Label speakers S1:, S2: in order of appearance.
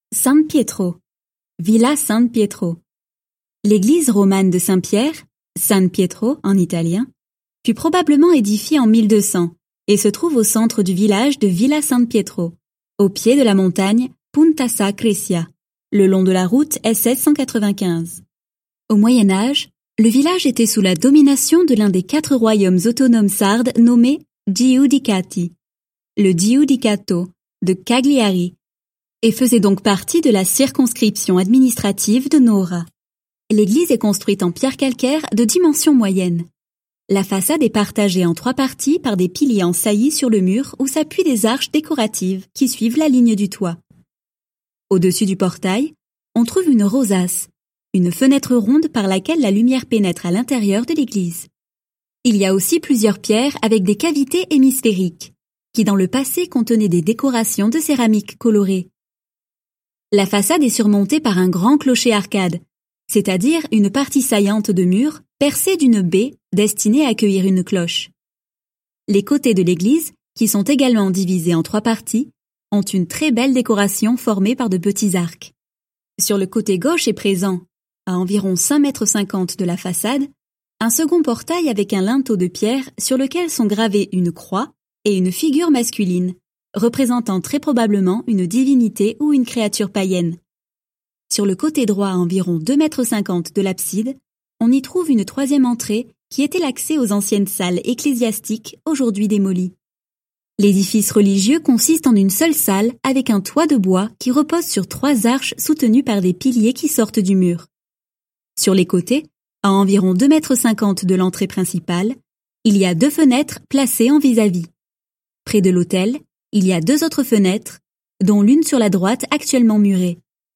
S1: San Pietro, Villa San Pietro. L'église romane de Saint-Pierre, San Pietro en italien, fut probablement édifiée en 1200 et se trouve au centre du village de Villa San Pietro, au pied de la montagne Punta Sacresia, le long de la route SS 195. Au Moyen Âge, le village était sous la domination de l'un des 4 royaumes autonomes sardes nommés Giudicati, le Giudicato de Cagliari, et faisait donc partie de la circonscription administrative de Nora. L'église est construite en pierre calcaire de dimension moyenne. La façade est partagée en 3 parties par des piliers en saillie sur le mur où s'appuient des arches décoratives qui suivent la ligne du toit. Au-dessus du portail, on trouve une rosace, une fenêtre ronde par laquelle la lumière pénètre à l'intérieur de l'église. Il y a aussi plusieurs pierres avec des cavités hémisphériques, qui dans le passé contenaient des décorations de céramique colorée. La façade est surmontée par un grand clocher-arcade, c'est-à-dire une partie saillante de mur percée d'une baie destinée à accueillir une cloche. Les côtés de l'église, qui sont également divisés en 3 parties, ont une très belle décoration formée par de petits arcs. Sur le côté gauche est présent, à environ 5,50 m de la façade, un second portail avec un linteau de pierre sur lequel sont gravés une croix et une figure masculine, représentant très probablement une divinité ou une créature païenne. Sur le côté droit à environ 2,50 m de l'abside, on y trouve une 3e entrée qui était l'accès aux anciennes salles ecclésiastiques aujourd'hui démolies. L'édifice religieux consiste en une seule salle avec un toit de bois qui repose sur 3 arches soutenues par des piliers qui sortent du mur. Sur les côtés, à environ 2,50 m de l'entrée principale, il y a 2 fenêtres placées en vis-à-vis. Près de l'autel, il y a 2 autres fenêtres, dont l'une sur la droite actuellement murée.